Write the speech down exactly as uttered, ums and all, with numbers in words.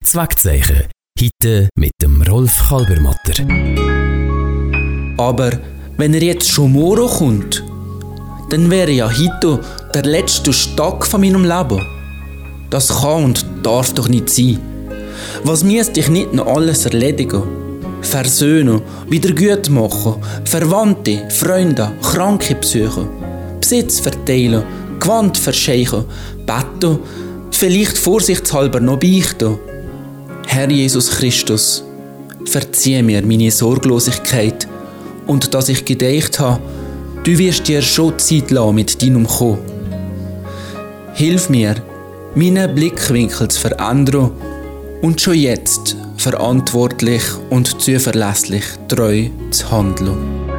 Zweckzeichen. Heute mit dem Rolf Kalbermatter. Aber wenn er jetzt schon morgen kommt, dann wäre ja heute der letzte Tag von meinem Leben. Das kann und darf doch nicht sein. Was müsste ich nicht noch alles erledigen? Versöhnen, wieder gut machen, Verwandte, Freunde, Kranke besuchen, Besitz verteilen, Gewand verscheichen, beten, vielleicht vorsichtshalber noch beichten. Herr Jesus Christus, verzeih mir meine Sorglosigkeit und dass ich gedacht habe, du wirst dir schon Zeit lassen mit deinem Kommen. Hilf mir, meinen Blickwinkel zu verändern und schon jetzt verantwortlich und zuverlässig treu zu handeln.